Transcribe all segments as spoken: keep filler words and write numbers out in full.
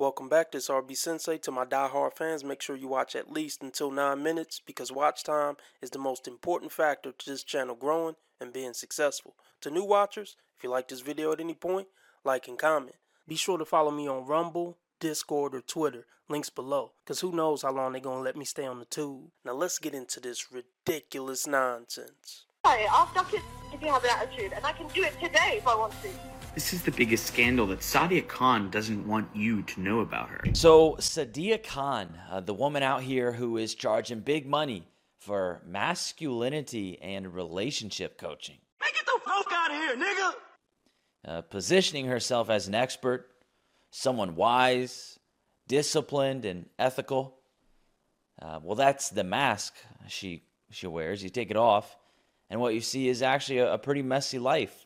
Welcome back, this is R B Sensei. To my die-hard fans, make sure you watch at least until nine minutes because watch time is the most important factor to this channel growing and being successful. To new watchers, if you like this video at any point, like and comment. Be sure to follow me on Rumble, Discord, or Twitter, links below, because who knows how long they're going to let me stay on the tube. Now let's get into this ridiculous nonsense. Hey, I'll suck it if you have an attitude, and I can do it today if I want to. This is the biggest scandal that Sadia Khan doesn't want you to know about her. So Sadia Khan, uh, the woman out here who is charging big money for masculinity and relationship coaching. Man, get the fuck out of here, nigga! Uh, positioning herself as an expert, someone wise, disciplined, and ethical. Uh, well, that's the mask she she wears. You take it off, and what you see is actually a, a pretty messy life.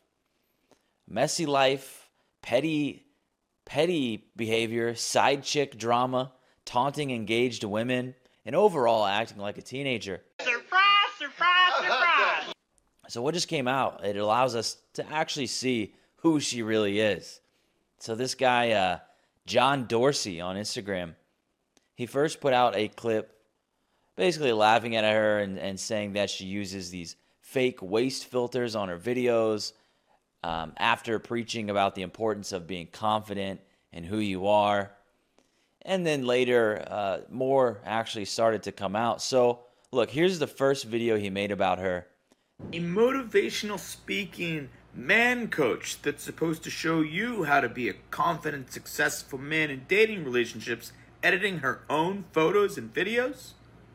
Messy life, petty, petty behavior, side chick drama, taunting engaged women, and overall acting like a teenager. Surprise, surprise, surprise! So what just came out, it allows us to actually see who she really is. So this guy, uh, John Dorsey on Instagram, he first put out a clip basically laughing at her and, and saying that she uses these fake waist filters on her videos, Um, after preaching about the importance of being confident in who you are. And then later, uh, more actually started to come out. So, look, here's the first video he made about her. A motivational speaking man coach that's supposed to show you how to be a confident, successful man in dating relationships, editing her own photos and videos?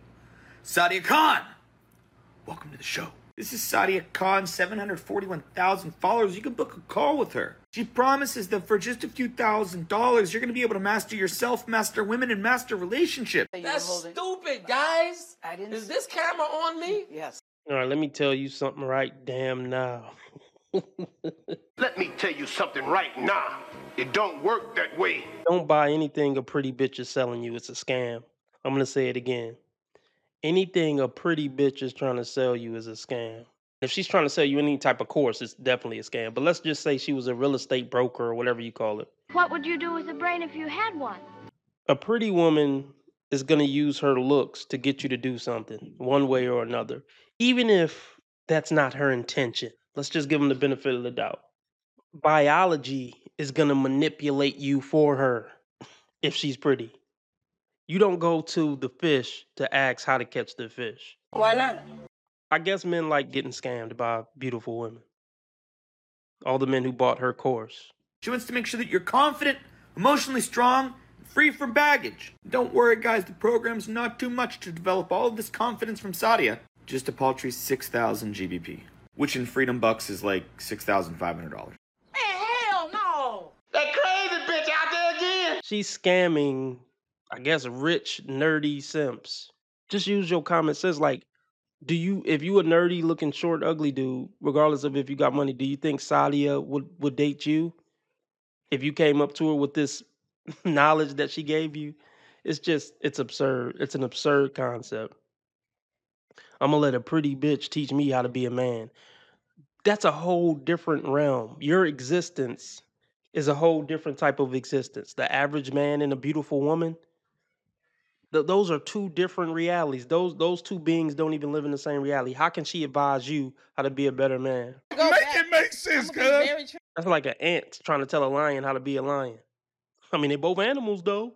Sadia Khan! Welcome to the show. This is Sadia Khan, seven hundred forty-one thousand followers. You can book a call with her. She promises that for just a few thousand dollars, you're going to be able to master yourself, master women, and master relationships. That's stupid, guys. I didn't Is this camera on me? Yes. All right, let me tell you something right damn now. Let me tell you something right now. It don't work that way. Don't buy anything a pretty bitch is selling you. It's a scam. I'm going to say it again. Anything a pretty bitch is trying to sell you is a scam. If she's trying to sell you any type of course, it's definitely a scam. But let's just say she was a real estate broker or whatever you call it. What would you do with a brain if you had one? A pretty woman is going to use her looks to get you to do something one way or another, even if that's not her intention. Let's just give them the benefit of the doubt. Biology is going to manipulate you for her if she's pretty. You don't go to the fish to ask how to catch the fish. Why not? I guess men like getting scammed by beautiful women. All the men who bought her course. She wants to make sure that you're confident, emotionally strong, and free from baggage. Don't worry, guys. The program's not too much to develop all of this confidence from Sadia. Just a paltry six thousand G B P, which in Freedom Bucks is like six thousand five hundred dollars. Man, hell no! That crazy bitch out there again. She's scamming, I guess, rich, nerdy simps. Just use your common sense. Like, do you, if you a nerdy looking short, ugly dude, regardless of if you got money, do you think Sadia would, would date you? If you came up to her with this knowledge that she gave you, it's just, it's absurd. It's an absurd concept. I'm gonna let a pretty bitch teach me how to be a man. That's a whole different realm. Your existence is a whole different type of existence. The average man and a beautiful woman, th- those are two different realities. Those those two beings don't even live in the same reality. How can she advise you how to be a better man? Go Make back. it make sense, I'm gonna be cuz. very tr- That's like an ant trying to tell a lion how to be a lion. I mean, they're both animals, though.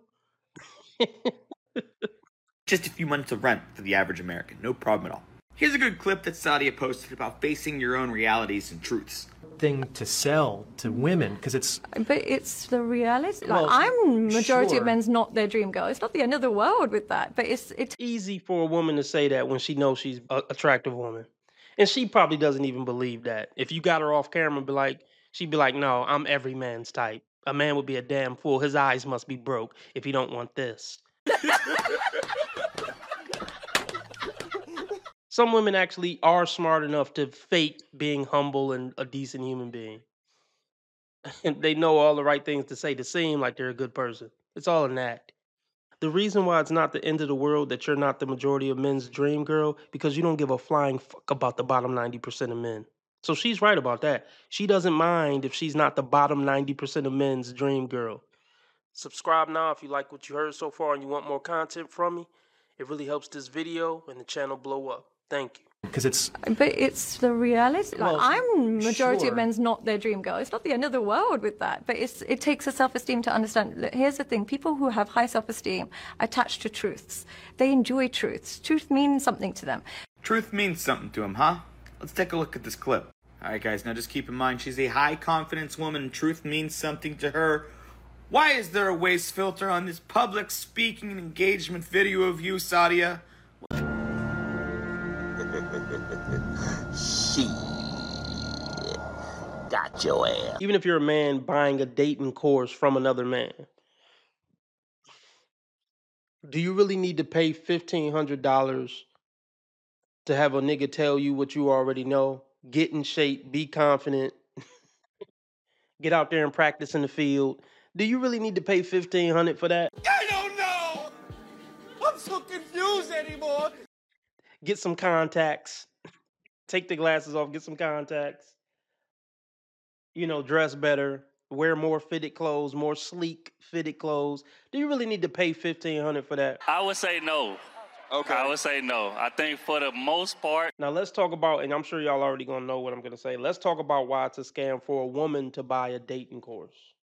Just a few months of rent for the average American. No problem at all. Here's a good clip that Sadia posted about facing your own realities and truths. Thing to sell to women because it's But it's the reality. Like, Well, I'm majority sure. of men's not their dream girl. It's not the end of the world with that. But it's it's Easy for a woman to say that when she knows she's an attractive woman. And she probably doesn't even believe that. If you got her off camera and be like, she'd be like, no, I'm every man's type. A man would be a damn fool. His eyes must be broke if he don't want this. Some women actually are smart enough to fake being humble and a decent human being. And they know all the right things to say to seem like they're a good person. It's all an act. The reason why it's not the end of the world that you're not the majority of men's dream girl, because you don't give a flying fuck about the bottom ninety percent of men. So she's right about that. She doesn't mind if she's not the bottom ninety percent of men's dream girl. Subscribe now if you like what you heard so far and you want more content from me. It really helps this video and the channel blow up. Thank you. Because it's But it's the reality. Like, Well, I'm majority sure. of men's not their dream girl. It's not the end of the world with that. But it's it takes a self-esteem to understand. Look, here's the thing: people who have high self-esteem attach to truths. They enjoy truths. Truth means something to them. Truth means something to him, huh? Let's take a look at this clip. Alright guys, now just keep in mind she's a high confidence woman and truth means something to her. Why is there a waist filter on this public speaking and engagement video of you, Sadia? Shit. Got your ass. Even if you're a man buying a dating course from another man, do you really need to pay fifteen hundred dollars to have a nigga tell you what you already know? Get in shape, be confident, get out there and practice in the field. Do you really need to pay fifteen hundred dollars for that? I don't know. I'm so confused anymore. Get some contacts. Take the glasses off, get some contacts. You know, dress better, wear more fitted clothes, more sleek fitted clothes. Do you really need to pay fifteen hundred dollars for that? I would say no. Okay. I would say no. I think for the most part. Now let's talk about, and I'm sure y'all already gonna know what I'm gonna say. Let's talk about why it's a scam for a woman to buy a dating course.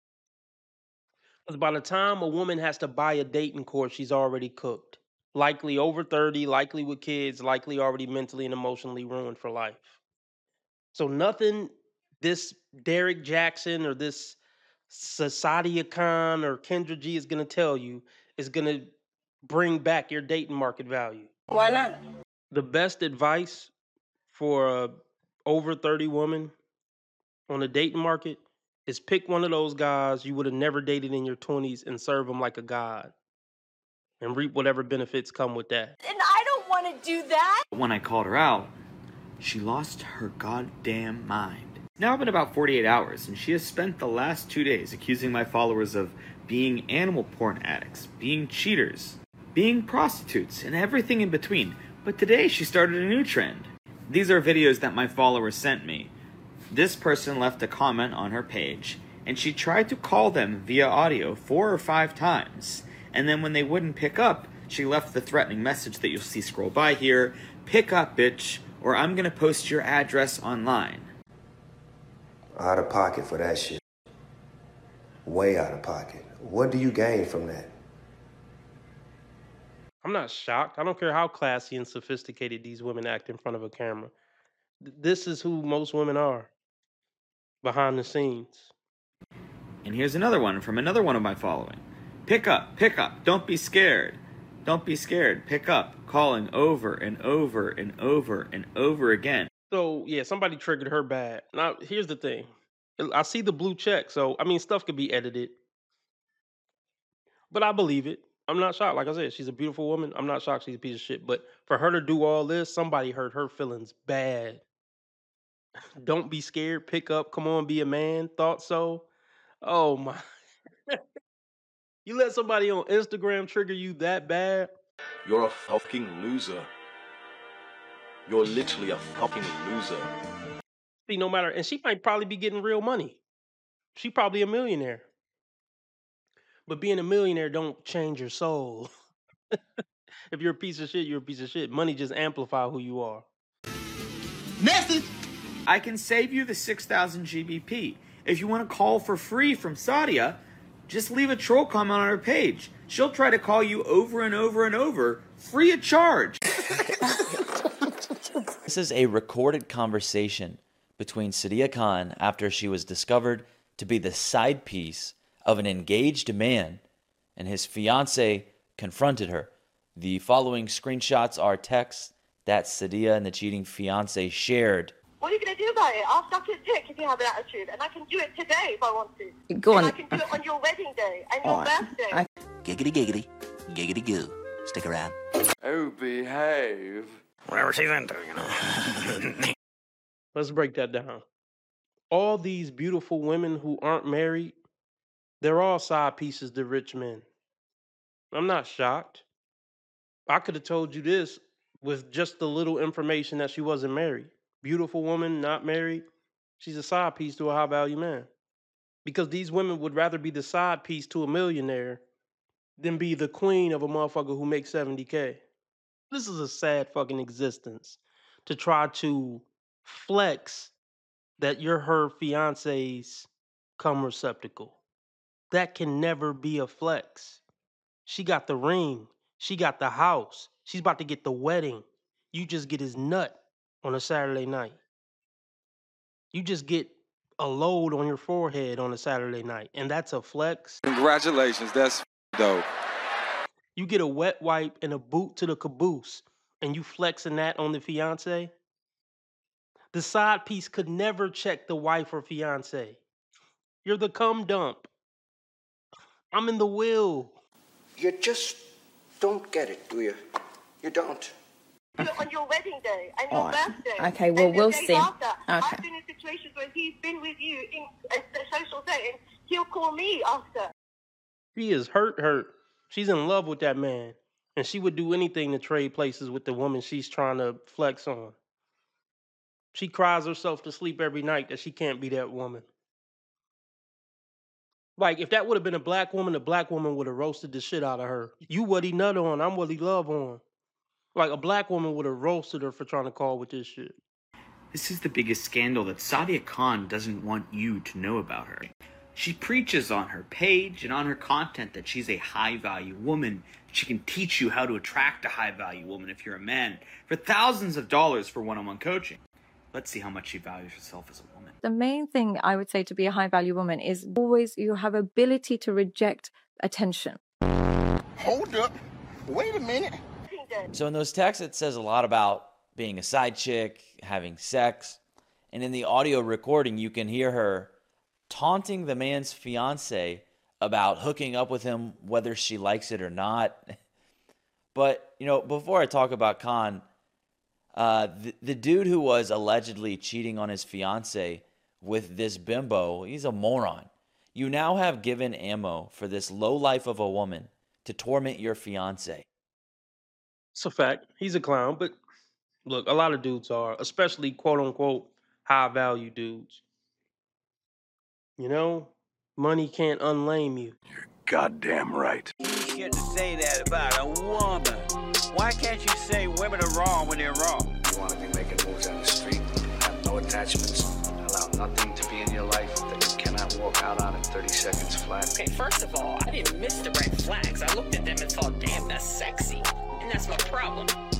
Because by the time a woman has to buy a dating course, she's already cooked. Likely over thirty, likely with kids, likely already mentally and emotionally ruined for life. So nothing this Derek Jackson or this Sadia Khan or Kendra G is gonna tell you is gonna bring back your dating market value. Why not? The best advice for a over thirty woman on the dating market is pick one of those guys you would have never dated in your twenties and serve them like a god and reap whatever benefits come with that. And I don't want to do that. When I called her out, she lost her goddamn mind. Now it's been about forty-eight hours, and she has spent the last two days accusing my followers of being animal porn addicts, being cheaters, being prostitutes, and everything in between. But today she started a new trend. These are videos that my followers sent me. This person left a comment on her page, and she tried to call them via audio four or five times. And then when they wouldn't pick up, she left the threatening message that you'll see scroll by here. Pick up, bitch, or I'm gonna post your address online. Out of pocket for that shit. Way out of pocket. What do you gain from that? I'm not shocked. I don't care how classy and sophisticated these women act in front of a camera. Th- This is who most women are behind the scenes. And here's another one from another one of my following. Pick up, pick up, don't be scared. Don't be scared, pick up. Calling over and over and over and over again. So, yeah, somebody triggered her bad. Now, here's the thing. I see the blue check, so, I mean, stuff could be edited. But I believe it. I'm not shocked. Like I said, she's a beautiful woman. I'm not shocked she's a piece of shit. But for her to do all this, somebody hurt her feelings bad. Don't be scared. Pick up. Come on, be a man. Thought so. Oh, my. You let somebody on Instagram trigger you that bad? You're a fucking loser. You're literally a fucking loser. See, no matter, and she might probably be getting real money. She probably a millionaire. But being a millionaire don't change your soul. If you're a piece of shit, you're a piece of shit. Money just amplify who you are. Message! I can save you the six thousand G B P. If you want to call for free from Sadia, just leave a troll comment on her page. She'll try to call you over and over and over, free of charge. This is a recorded conversation between Sadia Khan after she was discovered to be the side piece of an engaged man, and his fiance confronted her. The following screenshots are texts that Sadia and the cheating fiance shared. What are you going to do about it? I'll suck your dick if you have an attitude, and I can do it today if I want to. Go on. And I can do it on your wedding day and your Oh, birthday. I- Giggity giggity. Giggity goo. Stick around. Oh, behave. Whatever she's into, you know. Let's break that down. All these beautiful women who aren't married, they're all side pieces to rich men. I'm not shocked. I could have told you this with just the little information that she wasn't married. Beautiful woman, not married. She's a side piece to a high value man. Because these women would rather be the side piece to a millionaire than be the queen of a motherfucker who makes seventy K. This is a sad fucking existence to try to flex that you're her fiance's cum receptacle. That can never be a flex. She got the ring. She got the house. She's about to get the wedding. You just get his nut on a Saturday night. You just get a load on your forehead on a Saturday night, and that's a flex. Congratulations, that's dope. You get a wet wipe and a boot to the caboose, and you flexing that on the fiance? The side piece could never check the wife or fiance. You're the cum dump. I'm in the will. You just don't get it, do you? You don't. On your wedding day and your Oh, birthday. okay, well, and the we'll days see. After, Okay. I've been in situations where he's been with you in a, a social setting. He'll call me after. She is hurt, hurt. She's in love with that man. And she would do anything to trade places with the woman she's trying to flex on. She cries herself to sleep every night that she can't be that woman. Like, if that would have been a black woman, the black woman would have roasted the shit out of her. You what he nut on, I'm what he love on. Like, a black woman would have roasted her for trying to call with this shit. This is the biggest scandal that Sadia Khan doesn't want you to know about her. She preaches on her page and on her content that she's a high-value woman. She can teach you how to attract a high-value woman if you're a man for thousands of dollars for one-on-one coaching. Let's see how much she values herself as a woman. The main thing I would say to be a high value woman is always you have ability to reject attention. Hold up. Wait a minute. So in those texts, it says a lot about being a side chick, having sex. And in the audio recording, you can hear her taunting the man's fiance about hooking up with him, whether she likes it or not. But, you know, before I talk about Khan, uh, the, the dude who was allegedly cheating on his fiance with this bimbo, he's a moron. You now have given ammo for this lowlife of a woman to torment your fiance. It's a fact. He's a clown, but look, a lot of dudes are, especially quote unquote high value dudes. You know, money can't unlame you. Goddamn right. You get to say that about a woman. Why can't you say women are wrong when they're wrong? You want to be making moves on the street, have no attachments, allow nothing to be in your life that you cannot walk out on in thirty seconds flat. Okay, first of all, I didn't miss the red flags. I looked at them and thought, damn, that's sexy. And that's my problem.